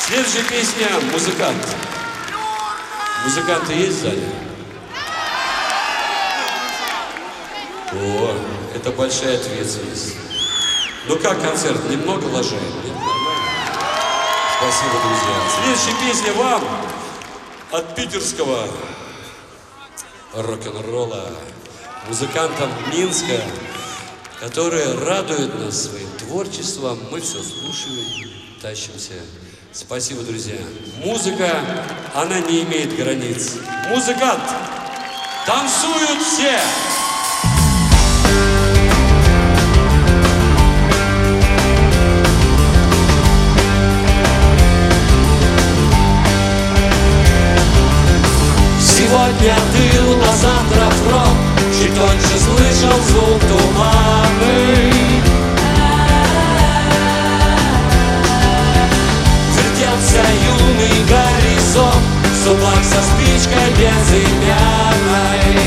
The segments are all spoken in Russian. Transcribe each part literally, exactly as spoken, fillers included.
Следующая песня «Музыкант». Музыканты есть в зале? О, это большая ответственность. Ну как концерт? Немного лажает? Нет, нормально? Спасибо, друзья. Следующая песня вам от питерского рок-н-ролла, музыкантам Минска, которые радуют нас своим творчеством. Мы все слушаем, тащимся. Спасибо, друзья. Музыка, она не имеет границ. Музыкант, танцуют все! Сегодня тыл, а завтра фронт. Чуть тоньше слышал звук туманы. Вертелся юный горизонт, сублак со спичкой безымянной.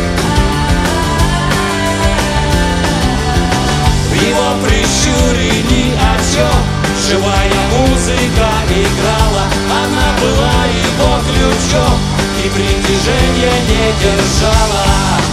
В его прищуре ни о чем живая музыка играла. Она была его ключом и притяжение не держала.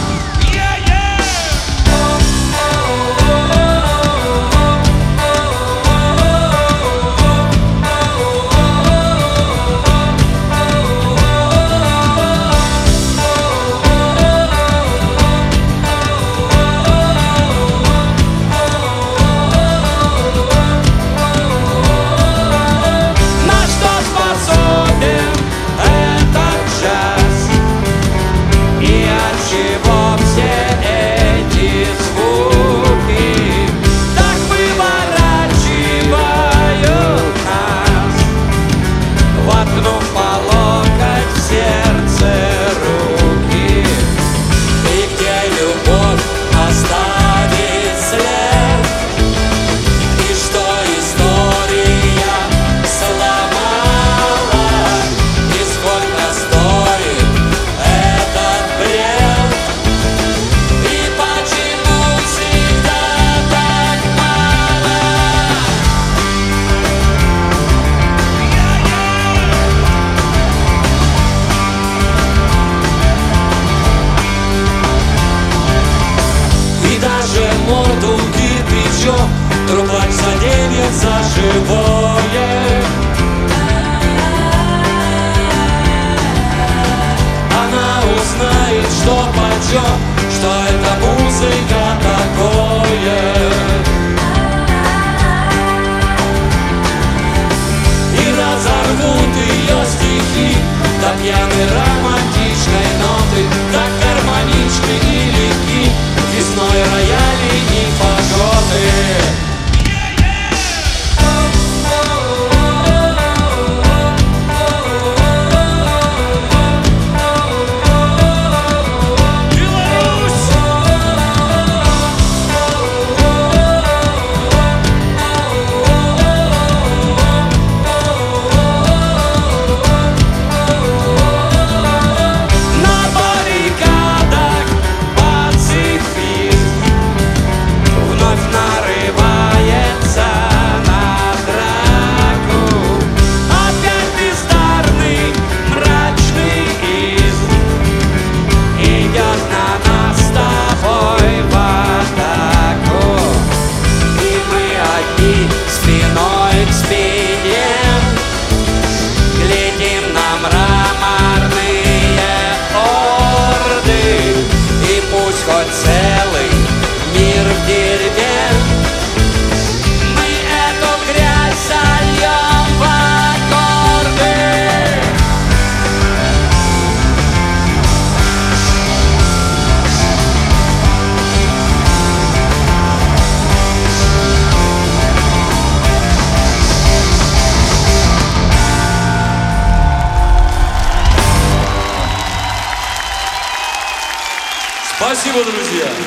Трубач заденет за живое. Она узнает, что почем, что это музыка такое. И разорвут ее стихи до пьяной романтичной ноты, так гармоничны и легки весной рояли и фаготы. Целый мир в дерьме, мы эту грязь сольем в аккорды. Спасибо, друзья!